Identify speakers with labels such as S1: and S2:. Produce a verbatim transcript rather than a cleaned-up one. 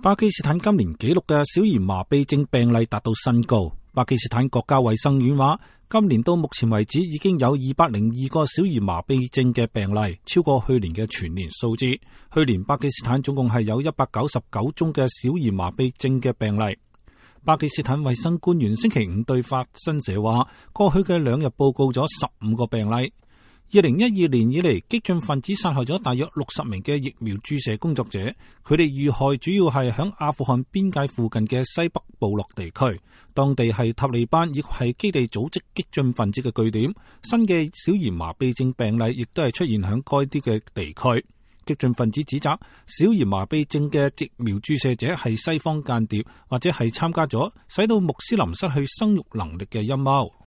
S1: 巴基斯坦今年紀錄嘅小兒麻痹症病例達到新高。巴基斯坦國家衛生院話，今年到目前為止已經有二百零二個小兒麻痹症嘅病例，超過去年嘅全年數字。去年巴基斯坦總共係有一百九十九宗嘅小兒麻痹症嘅病例。巴基斯坦衛生官員星期五對法新社話，過去嘅兩日報告咗十五個病例。二零一二年以嚟，激進分子殺害咗大約六十名嘅疫苗注射工作者，佢哋遇害主要係響阿富汗邊界附近嘅西北部落地區，當地係塔利班亦係基地組織激進分子嘅據點。新嘅小兒麻痹症病例亦都係出現響該啲嘅地區。激進分子指責小兒麻痹症嘅疫苗注射者係西方間諜，或者係參加咗使到穆斯林失去生育能力嘅陰謀。